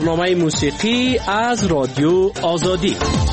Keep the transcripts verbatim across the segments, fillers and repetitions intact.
برنامه موسیقی از رادیو آزادی.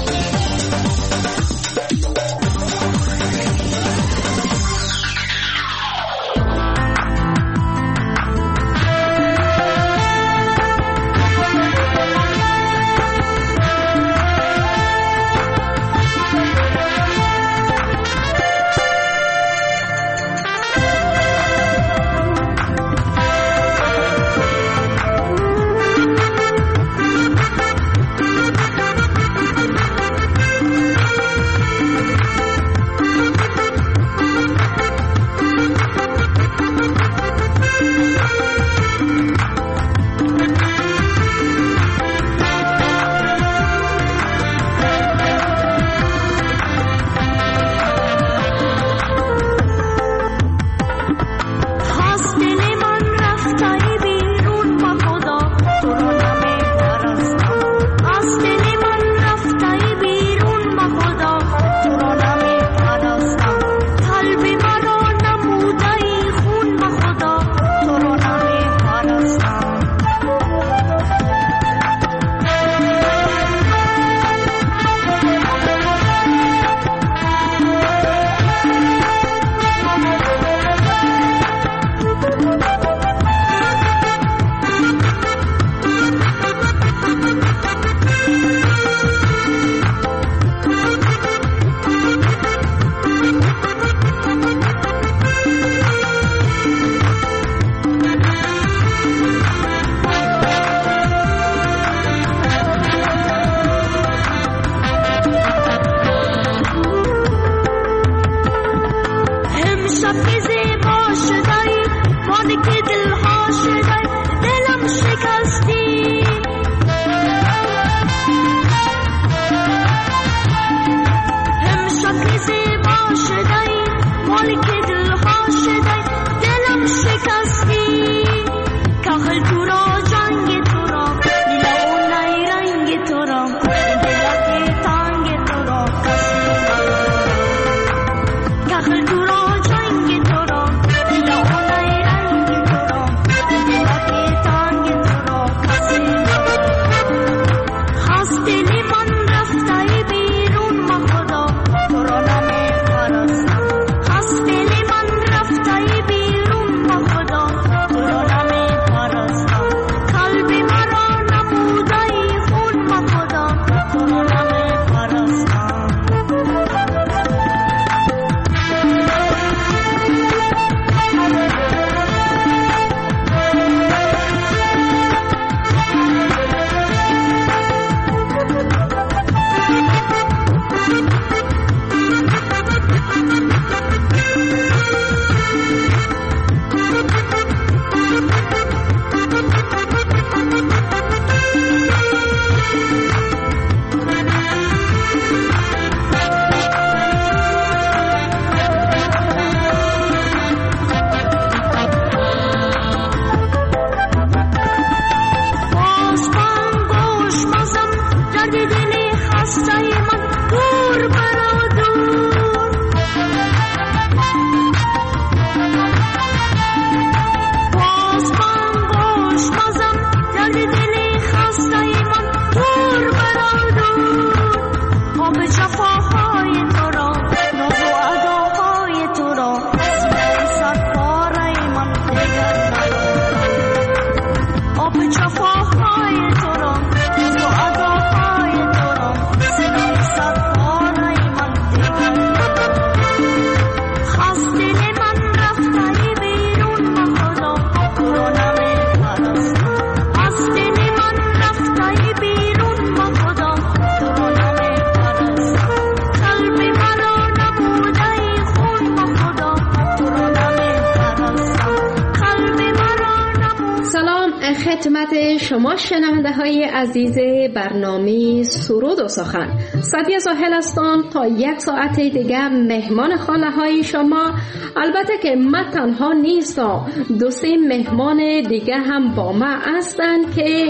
خدمت شما شنونده های عزیز برنامه سرود و سخن. سعدیه زاهل هستم تا یک ساعت دیگر مهمان خانه های شما. البته که من تنها نیستم، دو سه مهمان دیگه هم با ما هستند که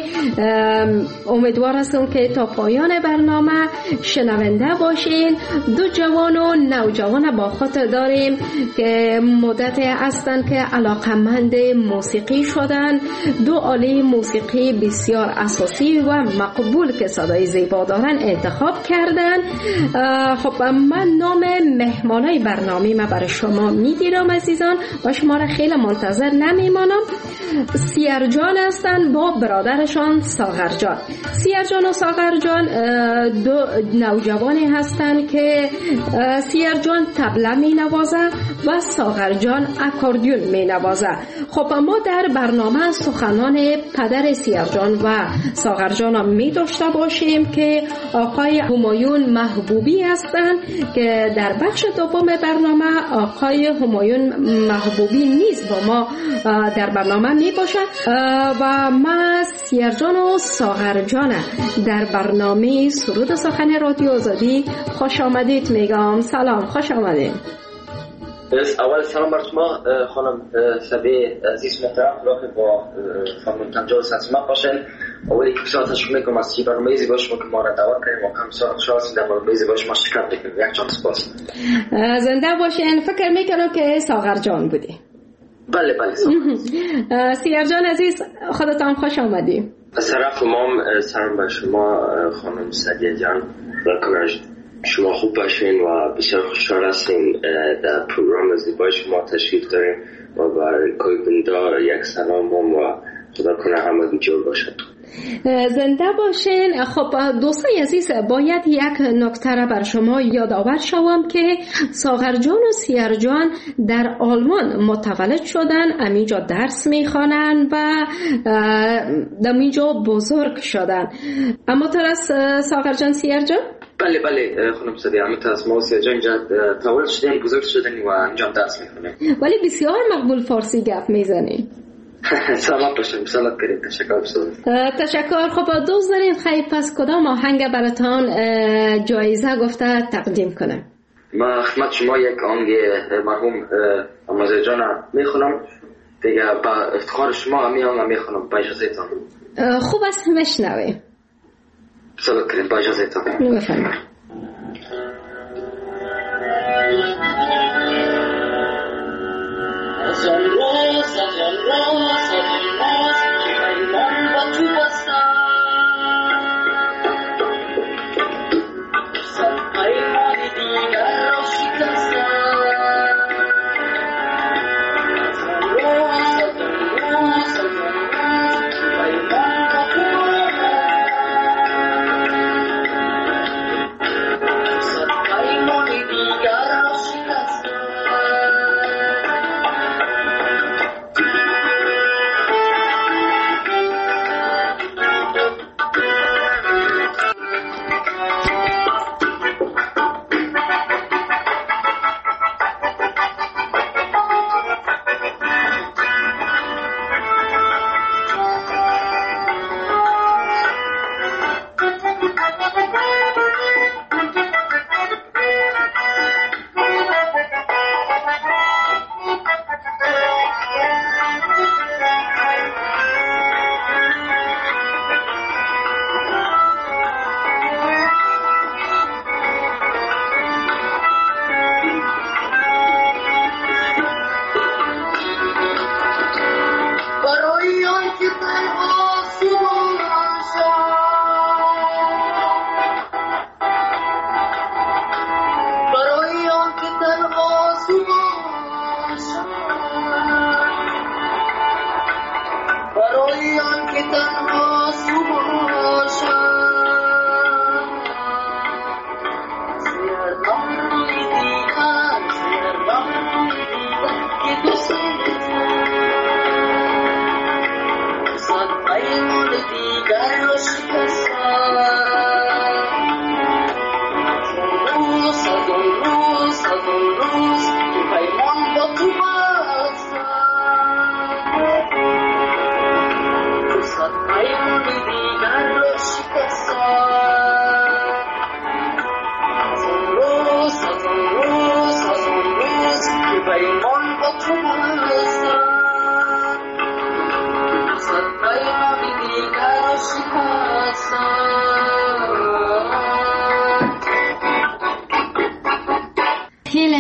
امیدوار هستم که تا پایان برنامه شنونده باشین. دو جوان و نوجوان با خود داریم که مدت هستند که علاقمند موسیقی شدن، دو عالی موسیقی موسیقی بسیار اساسی و مقبول که صدای زیبا دارن انتخاب کردن. خب من نام مهمانای برنامه ما برای شما میگیرم عزیزان و شما را خیلی منتظر نمیمانم. سیرجان هستن با برادرشان ساغرجان. سیرجان و ساغرجان دو نوجوانی هستند که سیرجان طبله می نوازه و ساغرجان اکاردیون می نوازه. خب ما در برنامه سخنان پدر سیرجان و ساغرجان هم می داشته باشیم که آقای همایون محبوبی هستند که در بخش دوم برنامه آقای همایون محبوبی نیز با ما در برنامه می باشد و ما سیرجان و ساغرجان در برنامه سرود سخن رادیو آزادی خوش آمدید میگم. سلام، خوش آمدید. اول سلام بر شما خانم سبی عزیز محترم، راه با خانم تنجال سنسمت باشین. اولی که بسیار تشکر میکنم از چی برنامه زیبای شما که ما را دعوت کردیم و هم بسیار خوشحال هستیم در برنامه زیبای شما شرکت بکنیم. یک جان سپاس. زنده باشین. فکر میکنم که ساغرجان بودی. بله بله ساغر. سیرجان عزیز خودتان خوش آمدید. از طرف ما سلام بر شما خانم سدیه جان و کناج شما خوب باشین و بسیار خوشحال هستیم در پروگرام زیبای شما تشریف داریم و برای کویبندا یک سلام هم و خدا کنه همه جور باشد. زنده باشین. خب دوستان عزیز، باید یک نکته را بر شما یادآور شوم که ساغرجان و سیرجان در آلمان متولد شدن، همینجا درس میخوانن و همینجا بزرگ شدن. اما تر از ساغرجان سیرجان؟ بله بله خانم سدی، همینطور از ما و سیرجان اینجا تولد شدن، بزرگ شدن و اینجا درس میخونیم. ولی بسیار مقبول فارسی گپ میزنی. سلام باشم. سلام کریم. تشکر بسیار. تشکر. خب دوست داریم خیلی پس کدام آهنگ براتان جایزه گفته تقدیم کنم؟ ما خدمت شما یک آهنگ مرحوم امازه جان میخونم دیگه، با افتخار شما همی آهنگ میخونم با اجازهتان. خوب است بشنویم. سلام کریم با اجازهتان. بفرمایید. از آن روز از آن روز از آن روز که پیمان با تو بستم، صد پیمان دیگر را شکستم. از آن روز از آن روز از آن روز که پیمان با تو بستم، صد پیمان دیگر را شکستم.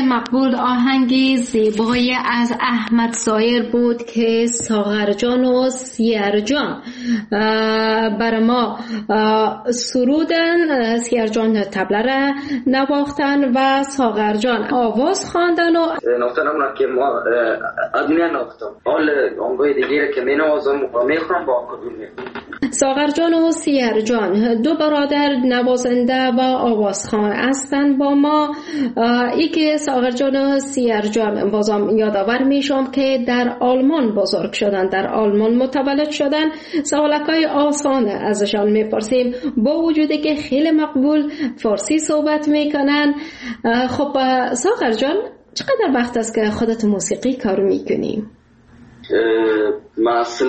مقبول آهنگی زیبای از احمد ظاهر بود که ساغر جان و سیر جان بر ما سرودن. سیر جان طبله را نواختن و ساغر جان آواز خواندن و نوختنم که ما ادمین نوختم حال آنگاه دیگه که می نوازم و می خونم با کدوم. ساغر جان و سیر جان دو برادر نوازنده و آوازخوان هستند با ما. ای که ساغر جان و سیر جان بازم یادآور میشم که در آلمان بزرگ شدن، در آلمان متولد شدن. سوالکای آسان ازشان میپرسیم با وجودی که خیلی مقبول فارسی صحبت میکنن. خب ساغر جان چقدر وقت است که خودت موسیقی کار میکنی؟ من اصل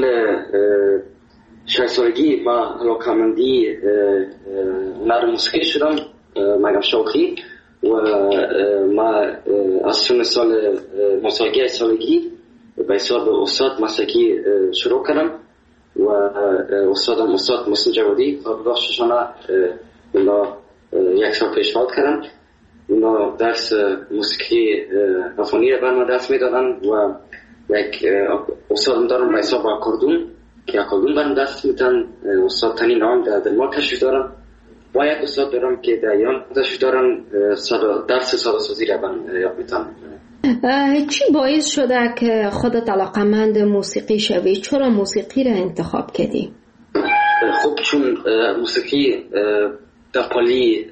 شش سالگی ما علاقمندی هنر موسیقی شدم مگم شوقی و ما از سن سال موسیقی سالگی به حساب استاد موسیقی شروع کردم و استادم استاد محسن جوادی بخششانه اونا یک سال پیش فوت کردن. اونا درس موسیقی افغانی را برام درس میدادن و یک استادم دارم به حساب آکاردون که اکاردون برام دست میتن. استاد تنی نام در دنمارک تشریف دارم و یک استاد دارم که در ایران تشریف دارن درس سازسازی را برام یاد میتن. چی باعث شده که خودت علاقمند موسیقی شوی؟ چرا موسیقی را انتخاب کردی؟ خب چون موسیقی در پالی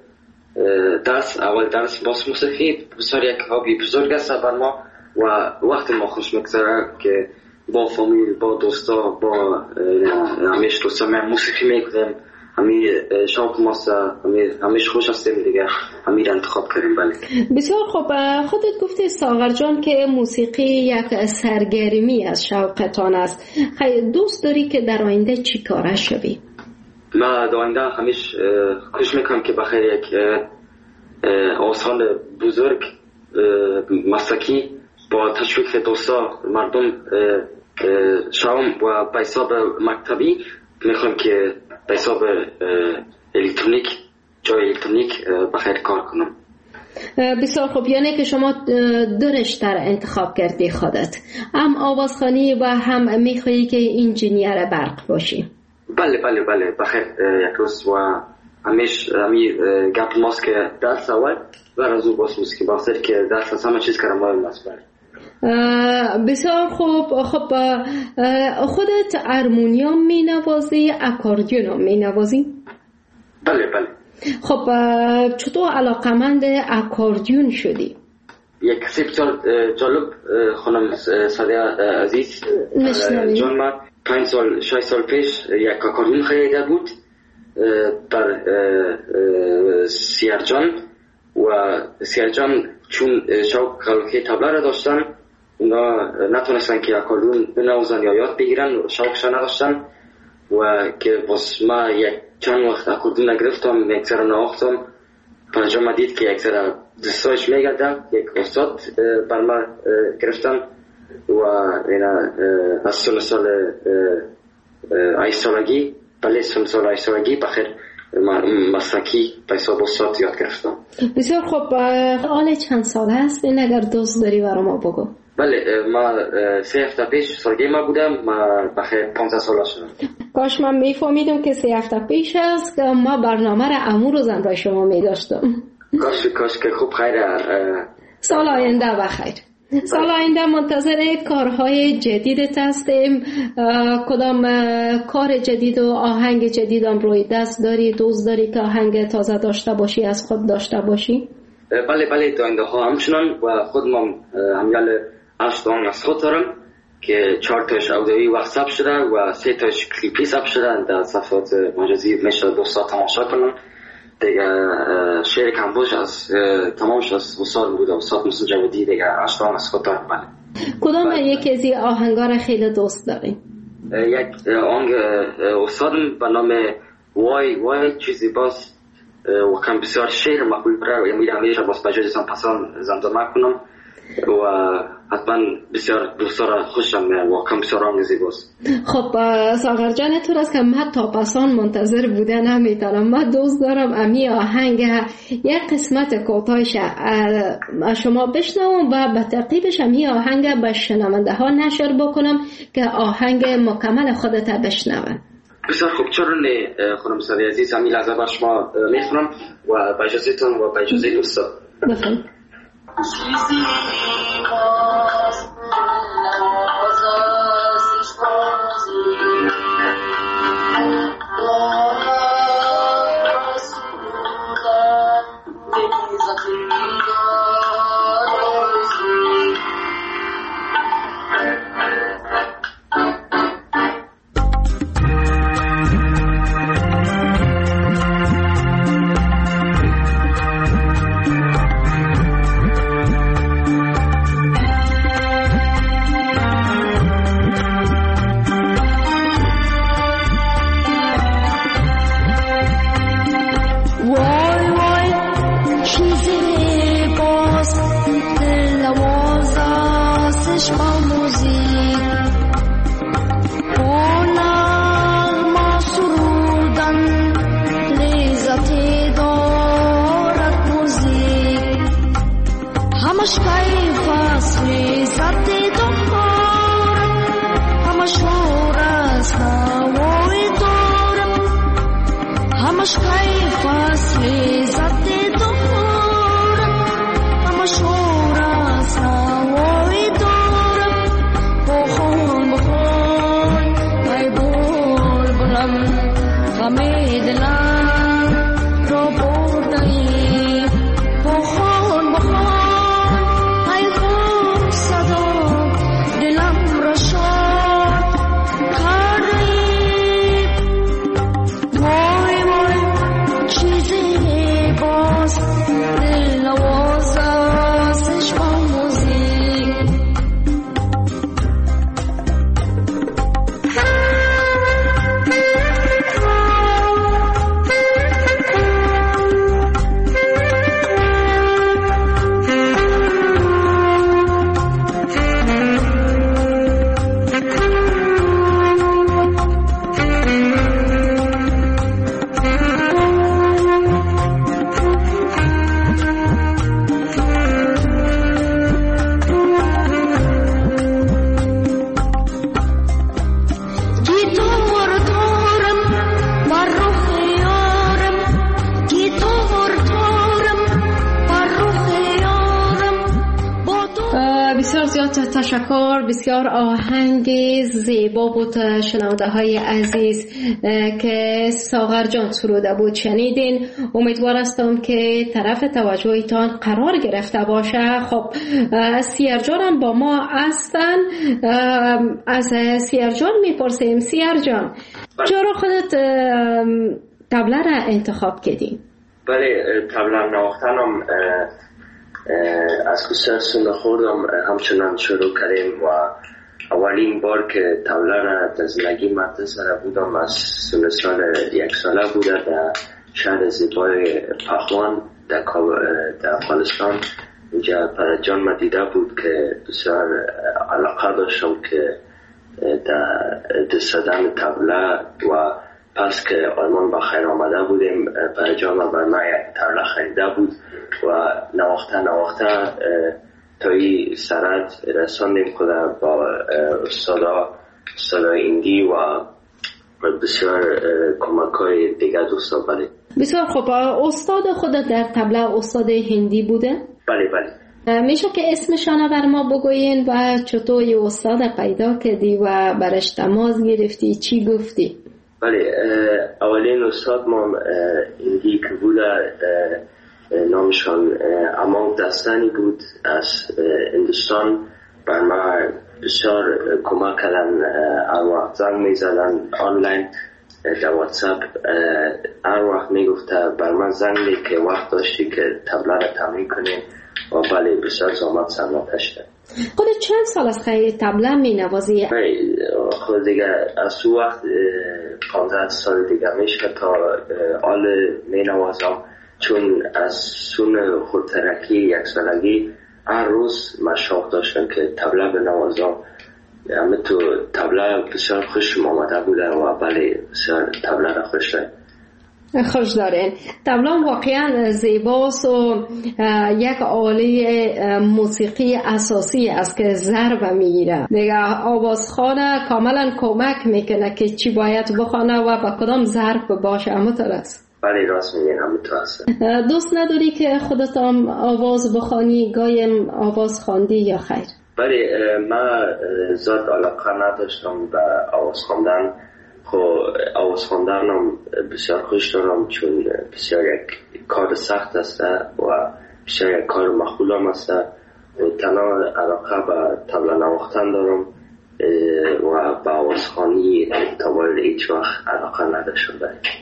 درس اول درس باز موسیقی بسیار یک هابی بزرگ است بر ما و وقت ما خوش میگذره که با فامیل با دوستا با همیشه دوستا من موسیقی میکنیم. همین شوق ماست، همیشه خوش هستیم دیگه، همین انتخاب کردیم. بله بسیار خوب. خودت گفتی ساغر جان که موسیقی یک سرگرمی از شوقتان است. خیلی دوست داری که در آینده چی کاره شوی؟ من در آینده همیشه کوشش میکنم که بخیر یک آسان بزرگ مسلکی با تشویق دوستا مردم شام و به حساب مکتبی میخوام که به حساب الکترونیک جای الکترونیک بخیر کار کنم. بسیار خوب. یعنی که شما دو رشته انتخاب کردی خودت، هم آوازخوانی و هم میخوایی که انجینیر برق باشی؟ بله بله بله بخیر یک روز و همیشه همی گپ ماست که درس اول و رزو باز موسیقی بخیر که درس همه چیز کردم مهم است. بسیار خوب. خب خودت ارمونیوم می نوازی، اکاردیون می نوازی؟ بله بله. خب چطور علاقمند اکاردیون شدی؟ یک کسی بسیار جالب خانم سادیا عزیز جان ما پنج سال شش سال پیش یک اکاردیون خریده بود در سیرجان و سیرجان چون شوق خلقی طبله را داشتن اونا نتونستن که اکاردیون بنوازن یا یاد بگیرن، شوقش نداشتن و که واسه ما یک چند وقت اکاردیون نگرفتم، یک سر نواختم. پنجا ما دید که یک سر دستایش میگرده، یک استاد بر ما گرفتن و اینا از سن سال هشت سالگی بله سن سال هشت سالگی بخیر مسلکی به حساب استاد یاد گرفتم. بسیار خوب. حال چند ساله است این اگر دوست داری برای ما بگو؟ بله ما سه هفته پیش سالگی ما بودم، ما بخیر پانزده ساله شدم. کاش من میفهمیدم که سه هفته پیش است که ما برنامه را امور و زن را شما میداشتم. کاش کاش که خوب خیره. سال آینده بخیر. سال آینده منتظر کارهای جدیدت هستیم. کدام کار جدید و آهنگ جدید هم روی دست داری؟ دوست داری که آهنگ تازه داشته باشی، از خود داشته باشی؟ بله بله تا آینده ها همچنان و خودم همیال هشت آن از خود دارم که چهار تاش اودیویی وقت ثبت شده و سه تاش کلیپی ثبت شده در صفحات مجازی میشه دوستا تماشا کنن دیگه. شعر کمبوش از تمامش از استاد بود، استاد محسن جوادی دیگه. هشت آن از خود دارم. بله. کدام یکی از این آهنگا را خیلی دوست داری؟ یک آهنگ استادم به نام وای وای چیزی باز و کم بسیار شعر مقبول برای میرم همیشه باز بجایشان پسان زمزمه کنم و حتما بسیار دوستان خوشم میاد، واقعا بسیار رنگ زیباست. خب ساغر جان، تو راست که من تا پسان منتظر بوده نمیتونم. من دوست دارم امی آهنگ یک قسمت کوتاهش شما بشنوم و به ترتیبش امی آهنگ به شنونده ها نشر بکنم که آهنگ مکمل خودت بشنون. بسیار خوب، چرا نه خانم سادی عزیز، همین لحظه بر شما میخونم و با اجازهتون و با اجازه دوستان بفرمایید. چیزی باز نوازش بازی دارم سرودن نیزتی دارازی تشکر. بسیار آهنگ زیبا بود شنونده های عزیز که ساغر جان سروده بود شنیدین. امیدوار هستم که طرف توجهتان قرار گرفته باشه. خب سیر جان هم با ما هستن. از سیر جان میپرسیم، سیر جان چرا خودت طبله را انتخاب کردی؟ بله، طبله نواختنم از کسر سنه خوردم همچنان شروع کردیم و اولین بار که طبله را در زندگی مدرسه بودم از سن سال یک ساله بوده در شهر زیبای پخوان در, در افغانستان. اینجا پر جان ما دیده بود که بسیار علاقه داشتم که در دست زدن طبله و پس که آلمان با خیر آمده بودیم پر جان ما بر من یک طبله خریده بود و نواخته نواخته تایی سرد رساندیم خود با استادا استادا ایندی و بسیار کمک های دیگر دوستا. بله بسیار خوب. استاد خود در طبله استاد هندی بوده؟ بله بله. میشه که اسمشانه بر ما بگوین و چطور یه استاد پیدا کردی و برش تماس گرفتی، چی گفتی؟ بله، اولین استاد ما هندی که بوده نامشان امان دستانی بود از هندوستان. بر ما بسیار کمک کردن، هر وقت زنگ می زدن آنلاین در واتساپ، هر وقت می گفته بر من زنگ می که وقت داشتی که طبله را تمرین کنیم و بله بسیار زحمت سمتش ده. خودت چند سال از خیلی طبله می نوازی؟ خود دیگه از او وقت پانزده سال دیگه میشه تا حال می نوازم، چون از سون خودترکی یک سالگی هر روز مشاق داشتم که طبله بنوازم. همه تو طبله بسیار خوشم آمده بوده و بله بسیار طبله را خوش دارم. خوش دارین. طبله واقعا زیباست و یک آله موسیقی اساسی است که ضرب میگیره. دیگه آوازخوانه کاملا کمک میکنه که چی باید بخونه و با کدام ضرب باشه. همونطور است؟ بله راست میگین، همونطور است. دوست نداری که خودت هم آواز بخوانی، گایم آواز خواندی یا خیر؟ بله من زیاد علاقه نداشتم به آواز خواندن. خب آواز خواندنم بسیار خوش دارم چون بسیار یک کار سخت است و بسیار یک کار مخول هم است و تنها علاقه به طبله نواختن دارم و به آوازخوانی تا به هیچ وقت علاقه نداشتم.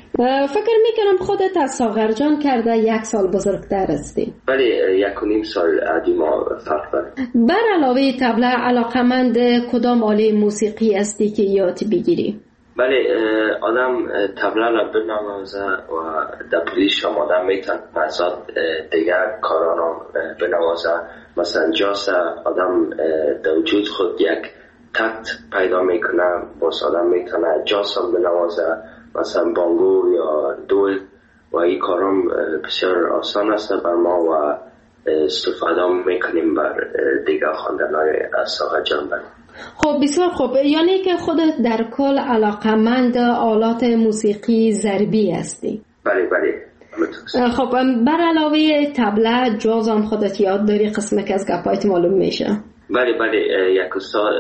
فکر میکنم خودت از ساغر جان کرده یک سال بزرگتر هستی. بله یک و نیم سال ادی ما فرق داره. بر علاوه طبله علاقمند کدام آله موسیقی هستی که یاد بگیری؟ بله آدم طبله را بنوازه و در پلیش هم آدم میتونه مزاد دیگر کاران را بنوازه. مثلا جاس آدم در وجود خود یک تکت پیدا میکنه، باز آدم میتونه جاس هم بنوازه، مثلا بانگو یا دول و این کارام بسیار آسان است بر ما و استفاده میکنیم بر دیگر خواندن‌های از ساغر جان. خب بسیار خوب، یعنی که خودت در کل علاقمند آلات موسیقی ضربی هستی؟ بله بله. خب بر علاوه طبله جاز هم خودت یاد داری؟ قسمه که از گپایت معلوم میشه. بله بله یک استاد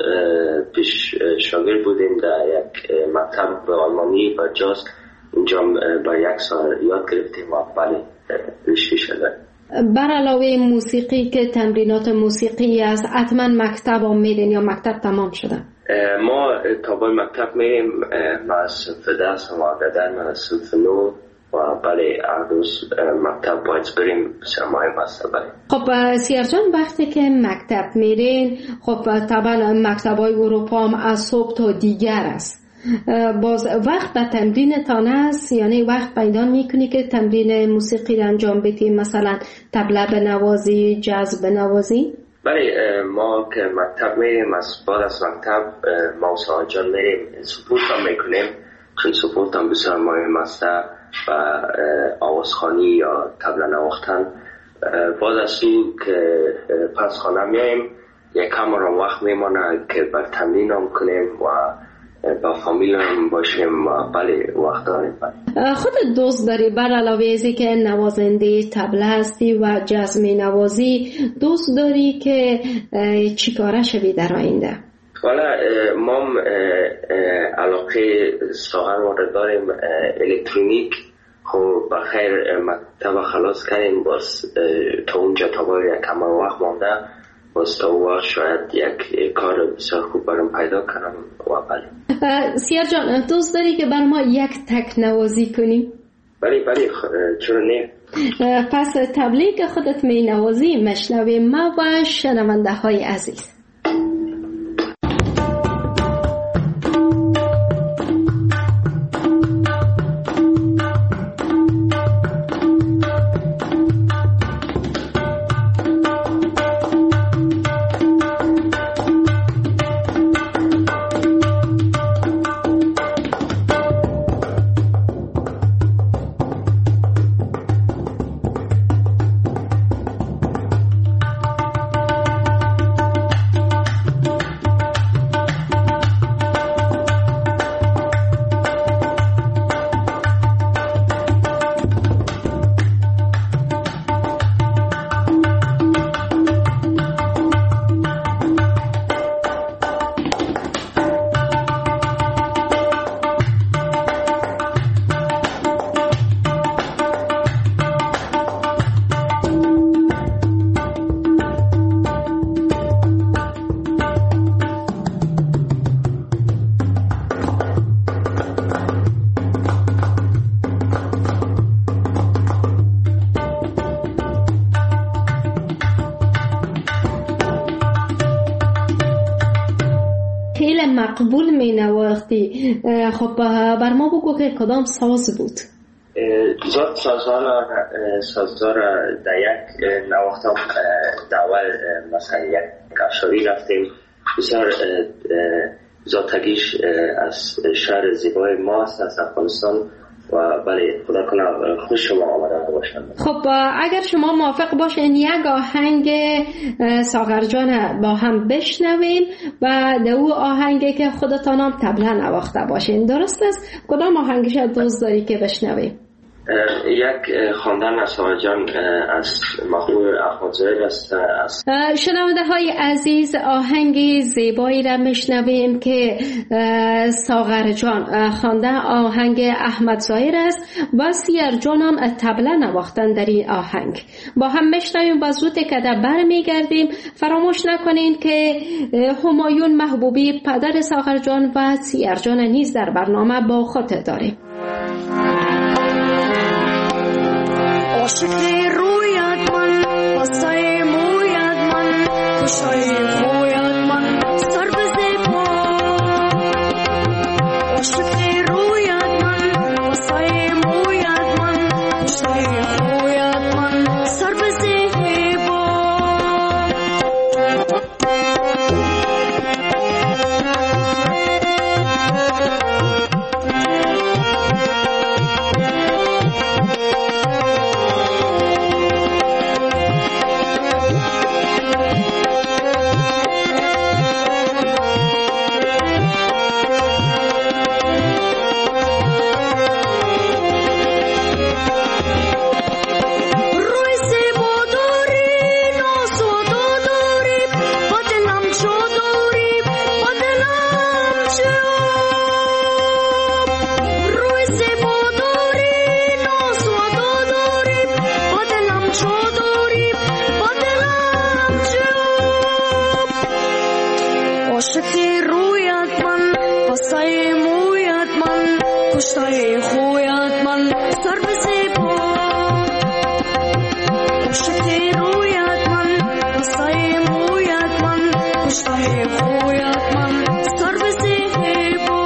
پیش شاگرد بودیم در یک مکتب آلمانی و جاز، اینجا با یک سال یاد گرفتیم و بله رشته شده. بر علاوه موسیقی که تمرینات موسیقی است، حتما مکتب هم میرین یا مکتب تمام شده؟ ما تا به مکتب میریم، ما از صنف دست و آگدن ما از صنف نو و بله هر روز مکتب باید بریم، بسیار مهم است. بله. خب سیار جان وقتی که مکتب میرین، خب طبعا مکتب های اروپا هم از صبح تا دیگر است، باز وقت به تمرین تان است؟ یعنی وقت پیدا میکنی که تمرین موسیقی را انجام بدی، مثلا طبله بنوازی، جاز بنوازی؟ بله ما که مکتب میریم، از بعد از مکتب ما و ساغر جان میریم سپورت هم میکنیم، چون سپورت هم بسیار مهم است و آوازخوانی یا طبله نواختن. بعد از او که پس خانه میاییم یک کم را وقت میمانه که بر تمرین هم کنیم و با فامیل هم باشیم و بله وقت داریم. خودت دوست داری بر علاوه ازی که نوازنده طبله هستی و جاز می نوازی، دوست داری که چی کاره شوی در آینده؟ والا ما علاقه ساغر وارد داریم الکترونیک. خب بخیر مکتب خلاص کردیم، باز تا اونجا تا باید یک کم وقت مانده، باز تا وقت شاید یک کار بسیار خوب برام پیدا کنم و بله. سیار جان دوست داری که بر ما یک تک نوازی کنی؟ بله بله چرا نه. پس طبله که خودت می نوازی مشنویم ما و شنونده های عزیز. مقبول می نواختی. خب بر ما بگو که کدام ساز بود؟ زاد سازها سازها را در یک نواخت دول مثلا یک افشاری رفتیم بسیار زادتگیش از شهر زیبای ماست از افغانستان و بله خدا کنه خوش شما آمدن باشند. خب اگر شما موافق باشین یک آهنگ ساغر جان با هم بشنویم و دو آهنگی که خودتان هم طبلا نواخته باشین، درست است؟ کدام آهنگش دوست داری که بشنویم؟ یک خواندن از ساغر جان از محبوب احمد ظاهر است. شنونده های عزیز، آهنگی زیبایی را میشنویم که ساغر جان خوانده، آهنگ احمد ظاهر است و سیر جان هم طبله نواختن در این آهنگ. با هم میشنویم و زود که در بر میگردیم. فراموش نکنین که همایون محبوبی پدر ساغر جان و سیر جان نیز در برنامه با خود داریم. عاشقی رویت من واسه مویت من کشای خویت من سر بزی پا عاشقی رویت من واسه مویت من کشای خویت من سر بزی پا عاشقی رویت من واسه مویت من کشتای خویت من سر بزی پا عاشقی رویت من واسه مویت من کشتای خویت من سر بزی پا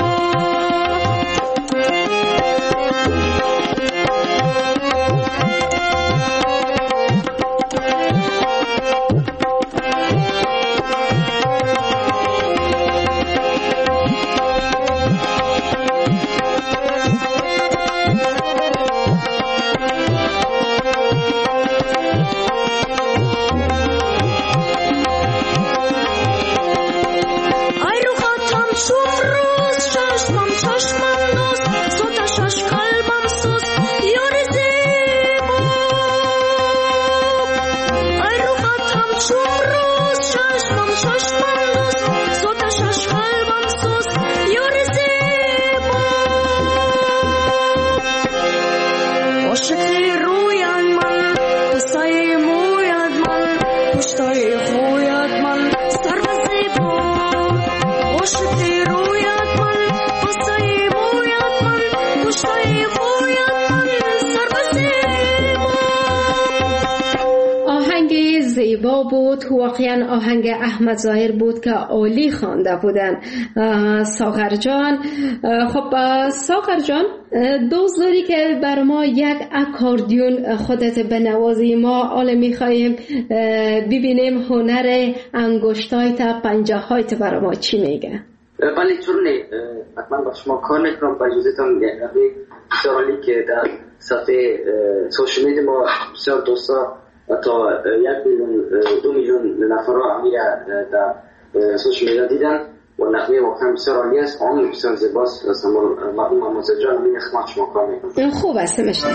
بود. واقعا آهنگ احمد ظاهر بود که عالی خوانده بودن ساغر جان. خب ساغر جان، دوست داری که بر ما یک اکاردیون خودت بنوازی؟ ما حالا میخواییم ببینیم هنر انگشتای تا پنجه های تا بر ما چی میگه. ولی چون نه حتما با شما کار میکنم با اجازهتون بسیار عالی که در صفحه سوشال میدیا ما بسیار دوستا تا یک میلیون دو میلیون نفر را امیر در سوشال میدیا دیدن و نحوه واقعا بسیار عالی است. آن بسیار زیباست. مرحوم محمد ظاهر جان این خدمت شما کار میکنم. خوب است مشت.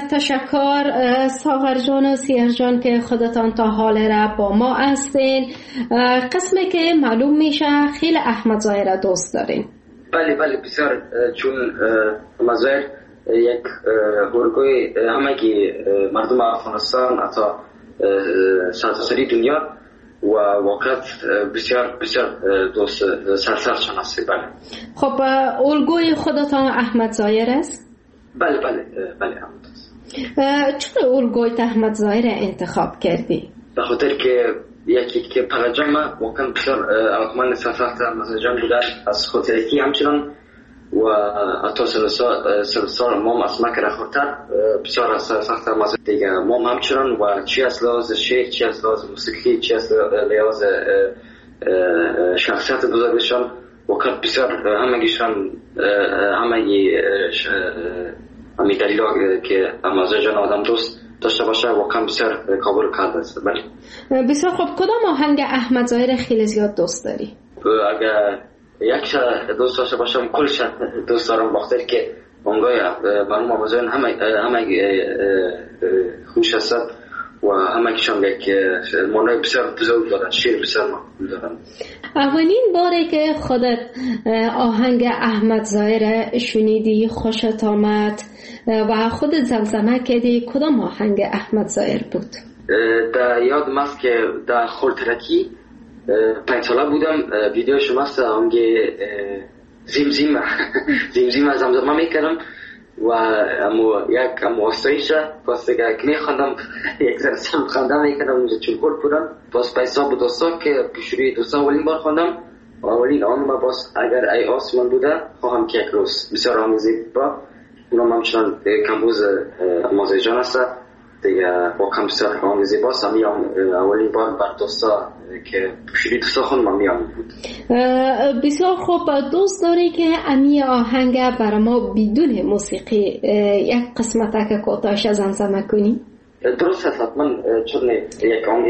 تشکر ساغر جان و سیاه جان که خودتان تا حال را با ما هستین. قسمی که معلوم میشه خیلی احمد ظاهر دوست دارین. بله بله بسیار، چون احمد ظاهر یک هورگوی همگی مردم افغانستان حتی سرتاسری دنیا و واقعا بسیار بسیار دوست سرسرشان هستی. بله. خب الگوی خودتان احمد ظاهر است؟ بله بله بله احمد است. چرا الگوی احمد ظاهر انتخاب کردی؟ به خاطر که یکی که پرجام واقعا بسیار علاقمند سرسخت مزاجان بودن از خاطرکی، همچنان و حتی سلسال مام از مکر خورتر بسیار از سرسخت مزاج دیگه مام همچنان، و چی از لحاظ شعر، چی از لحاظ موسیقی، چی از لحاظ شخصیت بزرگشان واقعا بسیار همگیشان همگی همی دلیل که مزاجان آدم دوست داشته باشه واقعا بسیار قابل کرده است. بله. بسیار خوب. کدام آهنگ احمد ظاهر خیلی زیاد دوست داری؟ اگر یک دوست داشته باشم کلش دوست دارم، وقتی که اونگاه برام آموزان همه همه خوش هستند و همه کشان یک معنای بسیار بزرگ دارن، شیر بسیار مقبول دارن. اولین باره که خودت آهنگ احمد ظاهر شنیدی خوشت آمد و خودت زمزمه کردی، کدام آهنگ احمد ظاهر بود؟ در یادم است که در خورترکی پنج ساله بودم، ویدیو شما است آهنگ زمزمه زمزمه زمزمه میکردم و امو یک امو استایش واسه که میخوندم یک ذره سم خواندم میکردم اونجا چون کل بودم باز پیسا بود دوستا که پیشوری دوستا اولین بار خواندم اولین آن ما باز اگر ای آسمان بوده خواهم که یک روز بسیار آمیزی با اونم همچنان کمبوز مازه جان است دیگه با کم بسیار آمیزی باز همیام اولین بار بر دوستا که پیشوری دوستا خوندم میام بود. بسیار خوب. دوست داری که امی آهنگ برای ما بدون موسیقی یک قسمت که کوتاهش زمزمه کنی؟ درست هست حتما، چون یک آهنگ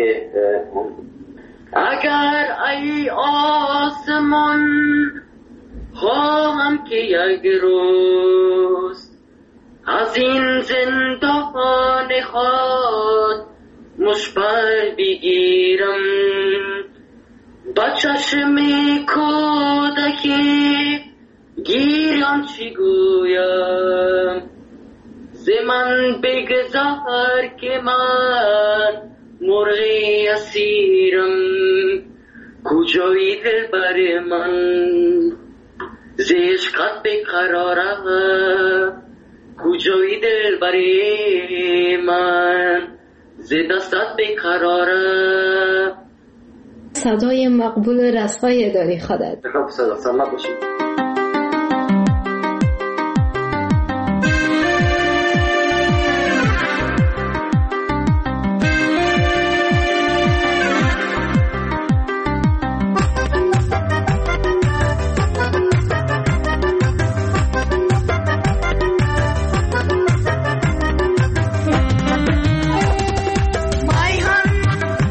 اگر ای آسمان خواهم که یک روز از این زندان خود مشبر بگیرم با چشم کودکی گیرم چی گویم ز من بگذار که من مرغی اسیرم کجایی دل بر من ز عشقت بقراره کجایی دل بر من ز دستت بقراره. صدای مقبول رسوایی داری خودت. خب صدا سلامت باشید.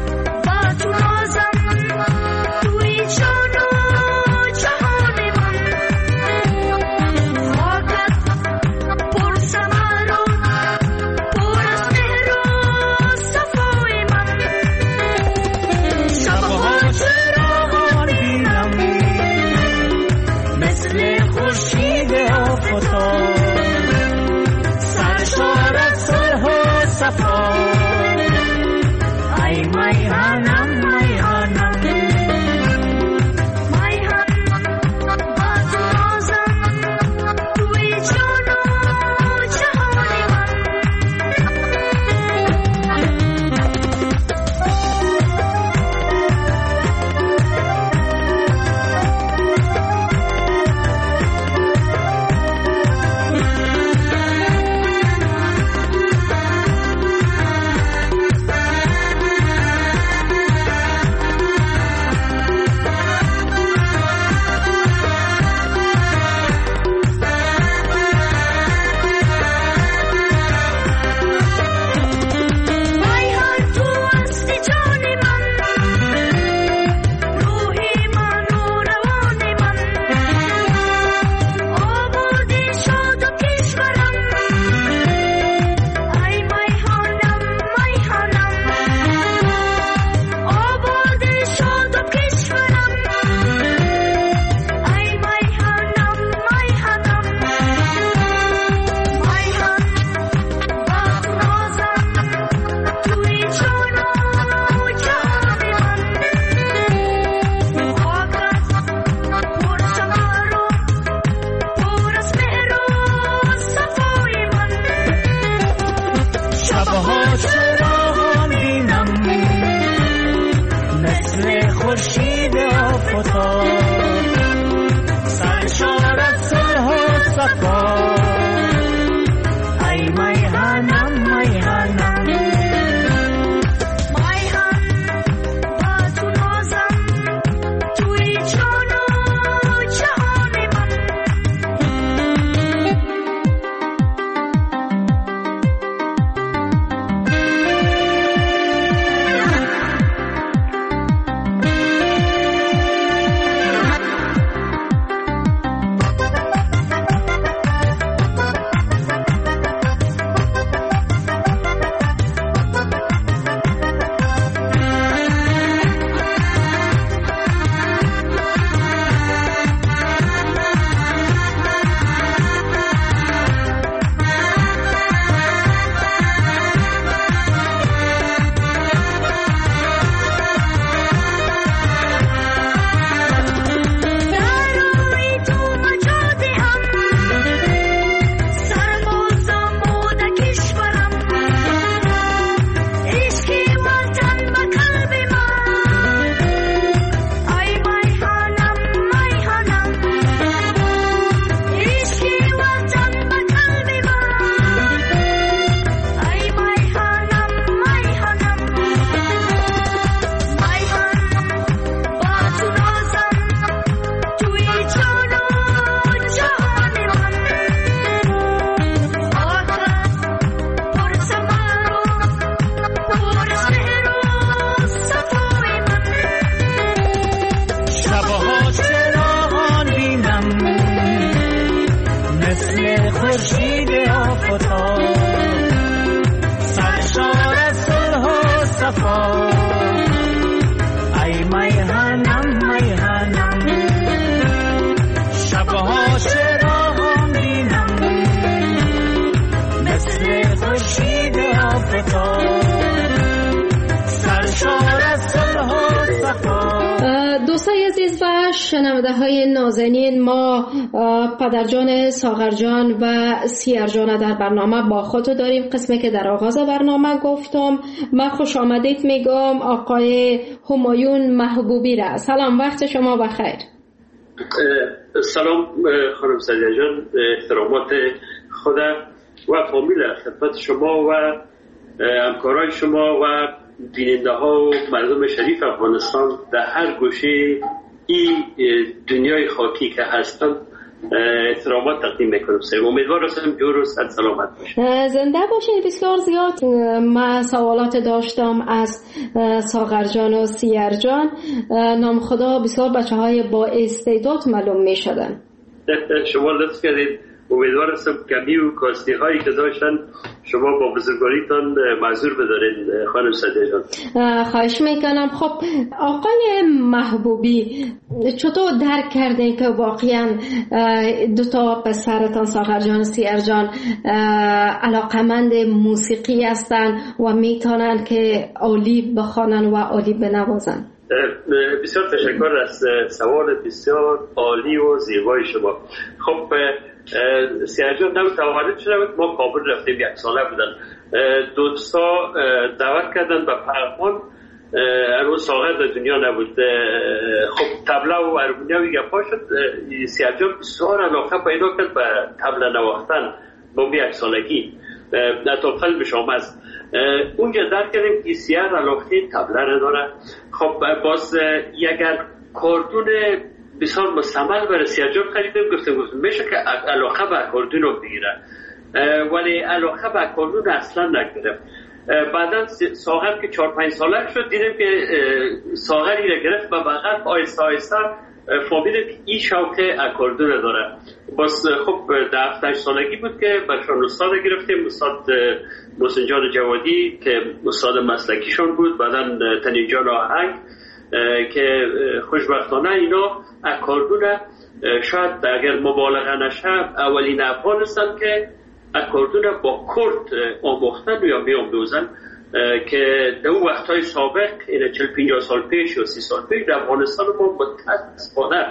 توی جان و جهان من مثل خورشید آفتاب سرشار از صلح و صفا ای میهنم میهنم دوستای عزیز و شنونده های نازنین، ما پدرجان، ساغرجان و سیرجان در برنامه با خود داریم. قسمی که در آغاز برنامه گفتم، من خوش آمدید میگم آقای همایون محبوبی را. سلام، وقت شما بخیر. سلام خانم سعدیه جان، احترامات خدا و فامیل خدمت شما و همکارای شما و بیننده ها و مردم شریف افغانستان در هر گوشه این دنیای خاکی که هستن احترامات تقدیم میکنم. امیدوار هستم جور و صد سلامت باشید. زنده باشید. بسیار زیاد من سوالات داشتم از ساغرجان و سیرجان. نام خدا بسیار بچه های با استعداد معلوم می شدن. شما لطف کردید. امیدوار هستم کمی و کاستی هایی که داشتن شما با بزرگواریتان معذور بدارین خانم سعدیه جان. خواهش میکنم. خب آقای محبوبی، چطور درک کردین که واقعا دو تا پسرتان ساغرجان و سیرجان علاقمند موسیقی هستن و میتونن که عالی بخوانن و عالی بنوازن؟ بسیار تشکر از سوال بسیار عالی و زیبای شما. خب سیرجان نو تولد شده بود، ما کابل رفتیم، یک ساله بودن. دوستا دعوت کردن به پرمان. هنوز ساغر در دنیا نبود. خب طبله و هارمونیوم گپا شد. سیرجان بسیار علاقه پیدا کرد به طبله نواختن با یک سالگی. تا قلبش آمد. اونجا درک کردیم که سیر علاقه طبله نداره. خب باز اگر کاردون بسیار مستعمل برای سیرجان خریدیم، گفتم گفتم میشه که علاقه به اکاردون رو بگیره، ولی علاقه به اکاردون اصلا نگرفت. بعدا ساغر که چهار پنج ساله شد دیدیم که ساغر اینو گرفت و بعد آیسته آیسته فهمیدیم که این شوق اکاردون داره. باز خب در هفت هشت سالگی بود که برشان استاد گرفتیم، استاد محسن جان جوادی که استاد مسلکیشون بود، بعدا تنیجان آهنگ که خوشبختانه اینا اکاردون شاید اگر مبالغه نشه اولین افغان هستن که اکاردون با کرد آموختن یا می آموزن، که در اون وقتهای سابق این چهل پنجاه سال پیش یا سی سال پیش در افغانستان ما متاسفانه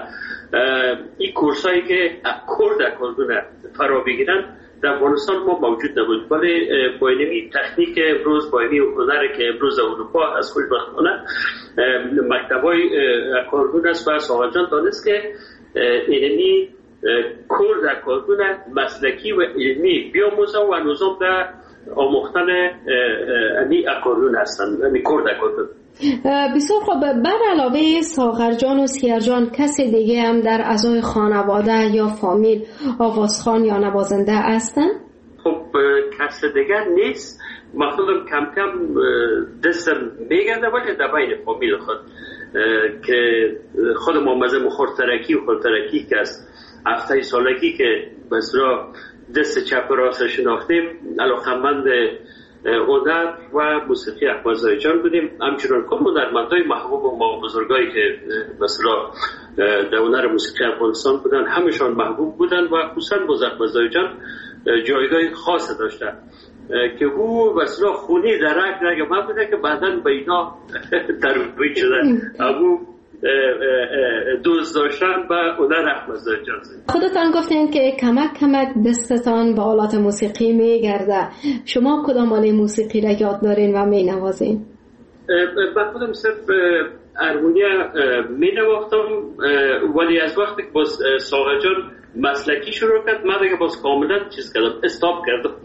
این کورسایی که کرد اکاردون فرا بگیرن در افغانستان ما موجود نبود. ولی با این تکنیک امروز، با این هنر که امروز اروپا از خوشبختانه مکتبای اکاردون است و ساغر جان دانست که علمی کور در اکاردون مسلکی و علمی بیاموزه و نظام در آموختن امی اکاردون هستند، امی کور در اکاردون. بسیار خوب. بر علاوه ساغر جان و سیار جان کسی دیگه هم در اعضای خانواده یا فامیل آوازخوان یا نوازنده هستن؟ خب کسی دیگر نیست. ما خودم کم کم دستم میگرده ولی در بین فامیل خود که خودم آمزه خورترکی و خورترکی که از هفته سالگی که بسرا دست چپ و راست شناختیم علاقمند هنر و موسیقی احمد جان بودیم. همچنان کل هنرمندای محبوب ما بزرگایی که مثلا در هنر موسیقی افغانستان بودن همشان محبوب بودن و خصوصا احمد جان جایگاه خاص داشتن که او مثلا خونی در رگ رگ من بوده که بعداً به اینا ترویج شدن. ابو دوست داشتن و هنر احمد جان. خودتان گفتین که کمک کمک دستتان به آلات موسیقی میگرده. شما کدام آله موسیقی را یاد دارین و می نوازین؟ من خودم صرف ارمونیا می نواختم ولی از وقتی که باز ساغر جان مسلکی شروع کرد من دیگه باز کاملا چیز کردم استاپ کردم.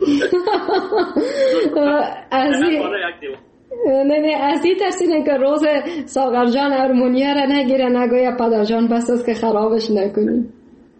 از نه نه از این ترسینه که روز ساغر جان ارمونیا را نگیره نگویا پدر جان بس است که خرابش نکنی.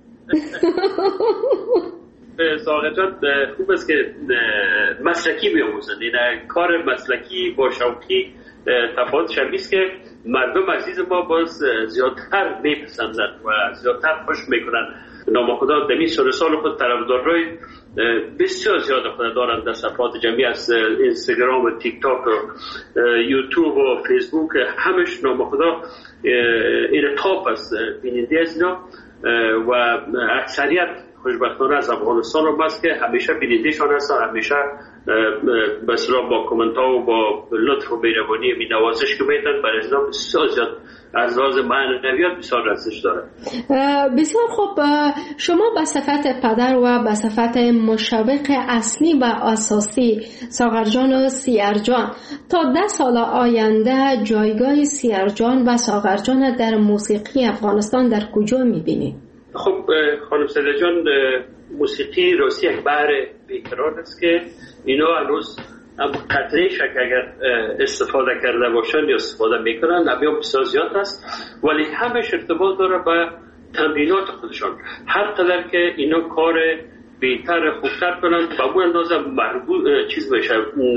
ساغر جان خوب است که مسلکی بیاموزند. این کار مسلکی با شوقی تفاوت شمیست که مردم عزیز ما باز زیادتر میپسندند و زیادتر خوش میکنند. نام خدا دمی سال سال خود طرفدارای بسیار زیاد خود دارند در صفحات جمعی از اینستاگرام و تیک تاک و یوتیوب و فیسبوک همش نام خدا این تاپ است بیننده از اینا و اکثریت خوشبختانه از افغانستان رو بست که همیشه بینندهشان هستن، همیشه بسیار با کومنت ها و با لطف و بیروانی می نوازش که میتن برای ازنا بسیار زیاد از لحاظ معنویات بسیار ارزش داره. بسیار خوب. شما به صفت پدر و به صفت مشوق اصلی و اساسی ساغر جان و سیار جان تا ده سال آینده جایگاه سیار جان و ساغر جان در موسیقی افغانستان در کجا میبینید؟ خب خانم سیده جان موسیقی روسی یک بحر بیکران است که اینا هنوز قطره شک اگر استفاده کرده باشن یا استفاده میکنن نبیان بسیار زیاد است ولی همش ارتباط داره به تمرینات خودشان. هر قدر که اینا کار بهتر خوبتر کنن با اون اندازه محبوب چیز میشه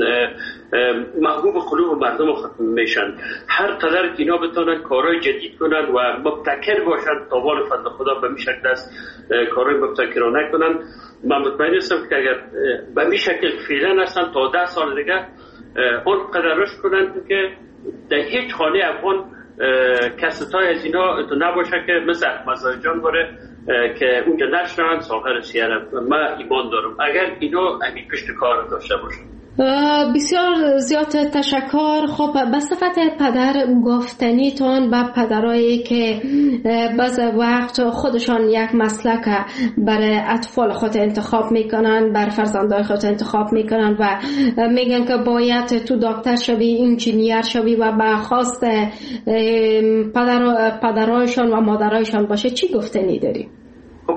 محبوب قلوب مردم میشن. هر قدر که اینا بتونن کارهای جدید کنن و مبتکر باشن تاوان فضل خدا به می شکل است کارهای مبتکرانه کنن. من مطمئن هستم که اگر به می شکل فعلا هستن تا ده سال دیگه اون قدر رشد کنن که در هیچ خانه افغان کستای از اینا نباشه که مثل احمد جان باره که اونجا نشنن ساغر سیارم. من ایمان دارم اگر اینا امی پشت کار داشته باشن. بسیار زیاد تشکر. خب به صفت پدر گفتنیتون به پدرایی که بعض وقت خودشان یک مسلک برای اطفال خود انتخاب میکنن بر فرزندای خود انتخاب میکنن و میگن که باید تو دکتر شوی انجینیر شوی و به خواست پدر پدرایشان و مادرایشان باشه چی گفتنی داری؟ خب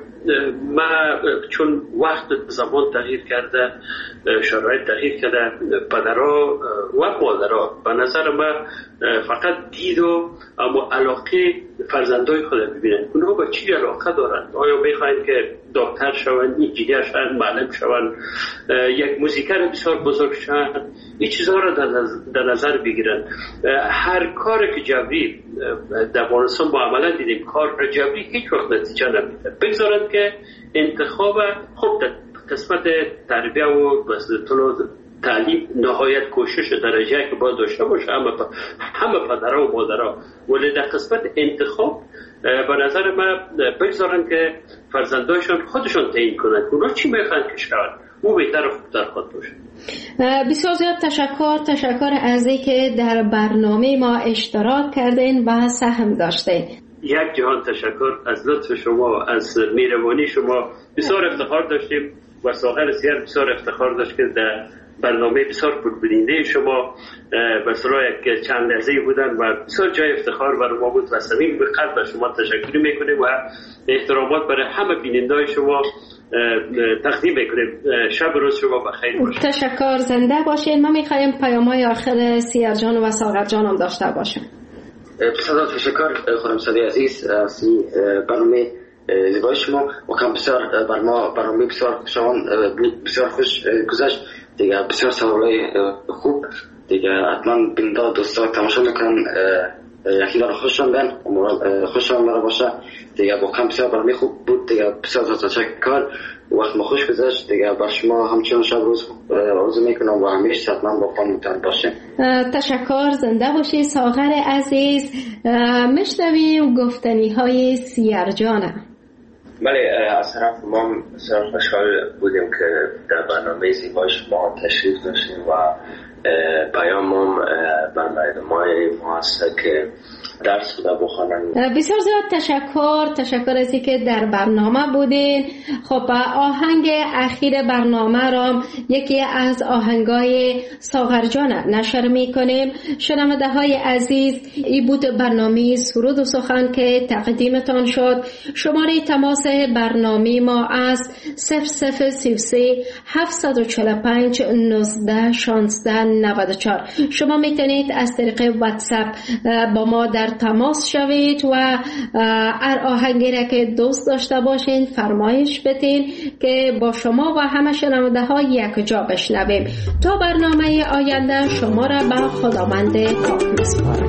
ما چون وقت زمان تغییر کرده شرایط تغییر کرده پدرها و مادرها به نظر ما فقط دید و اما علاقه فرزندای خود ببینن اونها با چی علاقه دارند. آیا میخواین که دکتر شوند، انجینیر شوند، معلم شوند، یک موزیکر بسیار بزرگ شوند؟ این چیزها را در نظر بگیرن. هر کار که جبری در افغانستان با عملا دیدیم کار جبری هیچ وقت نتیجه نمیده. بگذارند که انتخاب خب قسمت تربیه و تعلیم نهایت کوشش درجه که باید داشته باشه همه همه پدرها و مادرها ولی در قسمت انتخاب به نظر من بگذارن که فرزندایشان خودشان تعیین کنند اونا چی میخوان که شود او بهتر و خوبتر خود باشه. بسیار زیاد تشکر تشکر از اینکه در برنامه ما اشتراک کردین و سهم داشتین. یک جهان تشکر از لطف شما، از مهربانی شما. بسیار افتخار داشتیم و ساغر سیار بسیار افتخار داشت که در برنامه بسیار پربیننده شما به سرای یک چند لحظه بودن و بسیار جای افتخار برای ما بود و صمیم به قلب شما تشکر میکنیم و احترامات برای همه بیننده شما تقدیم میکنیم. شب روز شما بخیر باشید. تشکر، زنده باشید. ما میخوایم پیام‌های آخر سیار جان و ساغر جان هم داشته باشیم. بسیار تشکر خانم سعدی عزیز از برنامه زیبای شما و کم بسیار بر ما برنامه بسیار خوشایند بود، بسیار خوش گذشت دیگه. بسیار سوالای خوب دیگه حتما بیننده دوستا تماشا میکنن یکی داره خوششون بین خوششون برای باشه دیگه. با کم بسیار برنامه خوب بود دیگه. بسیار تشکر، وقت ما خوش گذشت دیگه. بر شما همچنان شب روز آرزو میکنم و همیشه حتما با خودتون باشین. تشکر، زنده باشی ساغر عزیز. میشنویم گفتنی های سیار جانه. بله، از طرف ما بسیار خوشحال بودیم که در برنامه زیبای شما تشریف داشتیم و پیامم بر مردمای ما هست که درس خدا بخوانن. بسیار زیاد تشکر تشکر از اینکه در برنامه بودین. خب آهنگ اخیر برنامه را یکی از آهنگای ساغر جان نشر میکنیم. شنونده های عزیز، این بود برنامه سرود و سخن که تقدیمتان شد. شماره تماس برنامه ما از صفر صفر سی و سه هفت چهار پنج نوزده شانزده نود و چهار. شما میتونید از طریق واتساپ با ما در تماس شوید و هر آهنگی را که دوست داشته باشین فرمایش بدین که با شما و همه شنونده ها یک جا بشنویم. تا برنامه آینده شما را به خداوند پاک میسپارم.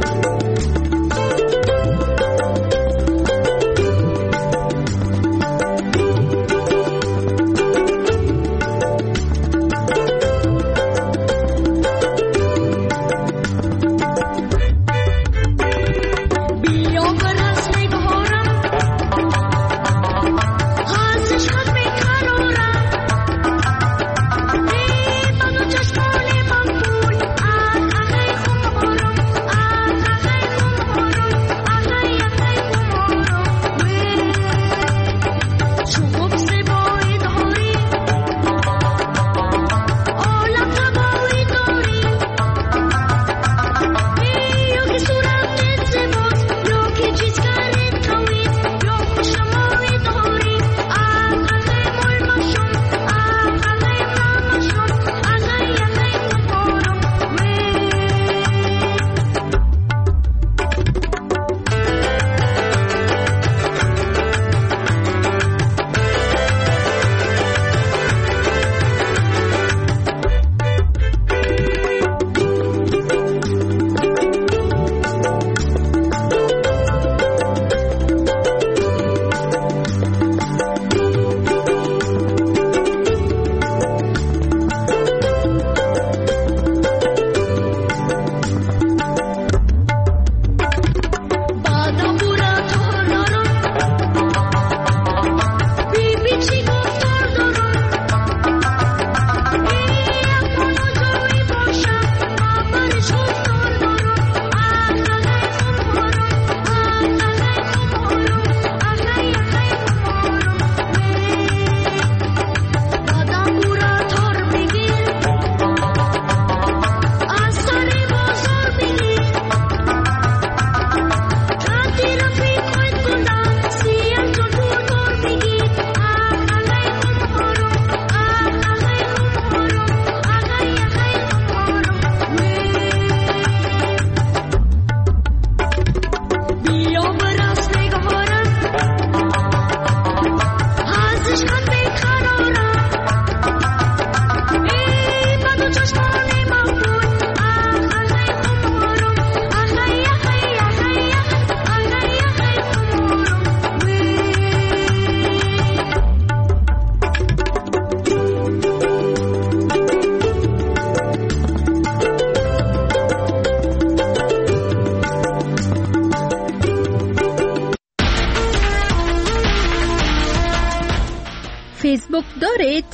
فیسبوک دارید؟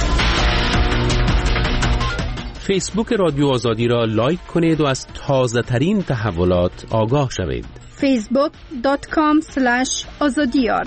فیسبوک رادیو آزادی را لایک کنید و از تازه ترین تحولات آگاه شوید. فیسبوک دات کام اسلش آزادیار.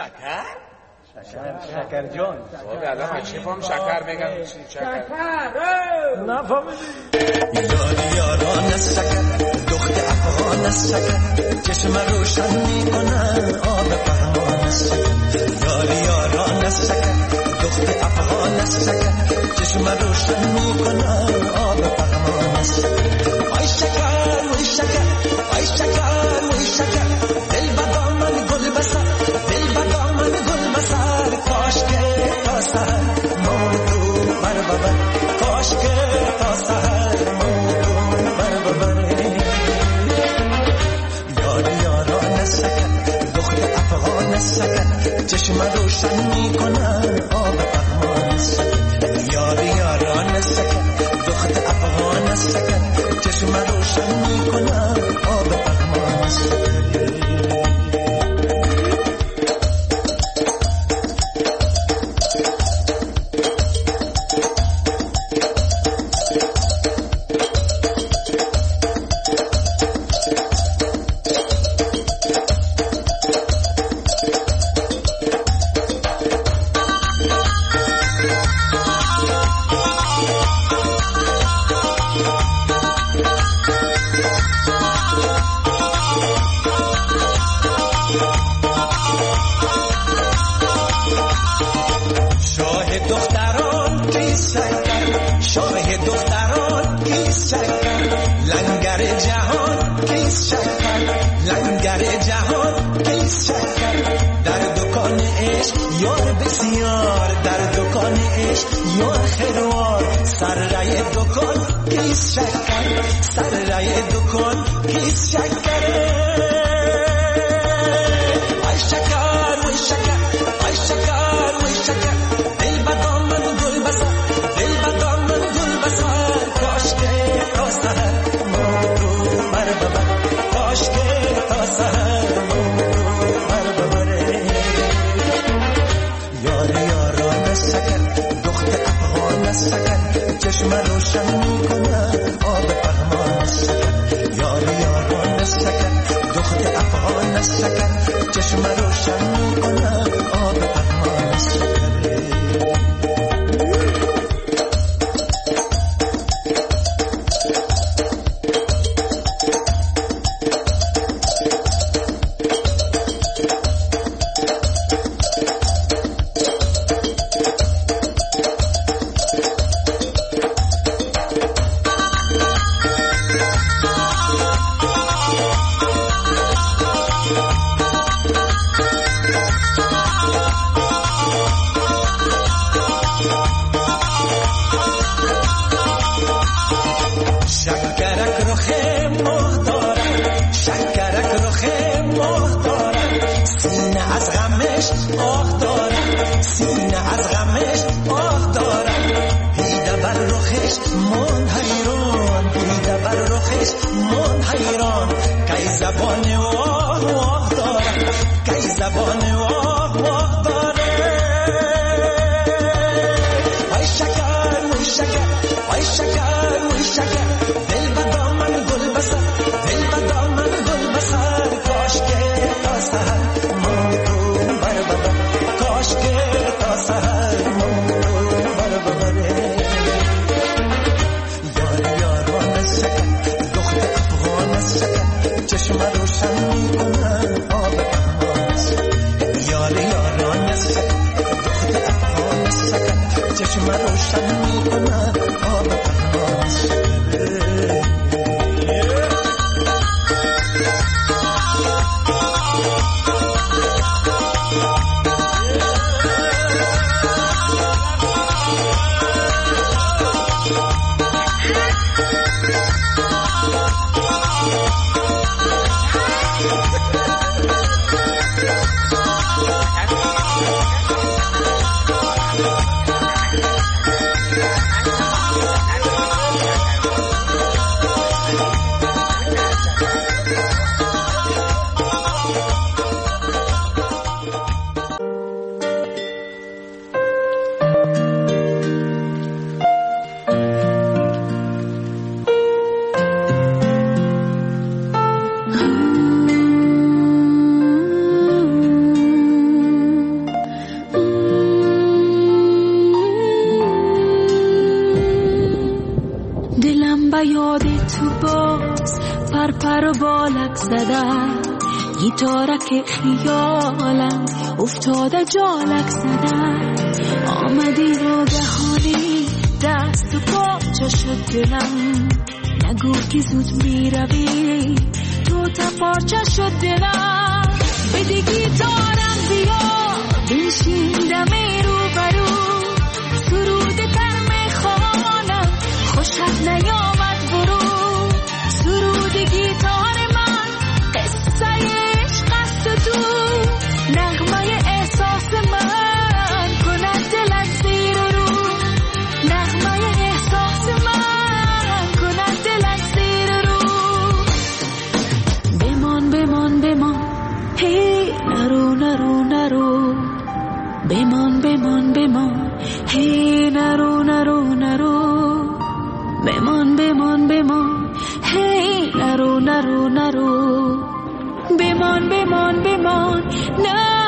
شکر؟ شکر شکر جان بابا الان من چه فهم شکر میگم شکر نفهمیدی یاری یاران شکر دخت افغان شکر چشم روشن میکنن آب فهمان شکر یاری یاران شکر دخت افغان شکر چشم روشن میکنن آب فهمان شکر آی شکر وی شکر آی شکر وی شکر دل بدا من گل بسر دل بدا من گل بسر کاش که تا سهر موضوع بر ببر کاش که تا سهر موضوع بر ببر یاری یاران شکر دخت افغان شکر چشم روشن میکنن آب فهمان شکر یاری یاران شکر دخت افغان شکر چشم روشن میکنن آب فهمان شکر جالک زدن گیتارک خیالم افتاده جالک زدن آمدی ناگهانی دست و پاچه شد دلم نگو که زود می روی تو تا پارچه شد دلم بدی گیتارم بیا بنشین دمی رو برو سرود تر می خوانم خوشت نیامد برو سرود گیتار من قصه عشق است تو نغمه احساس من کند دلت زیر رو نغمه احساس من کند دلت زیر رو بمان بمان بمان هی نرو نرو نرو بمان بمان بمان هی نرو نرو نرو بمان بمان بمان هی نرو نرو نرو بمان بمان بمان نه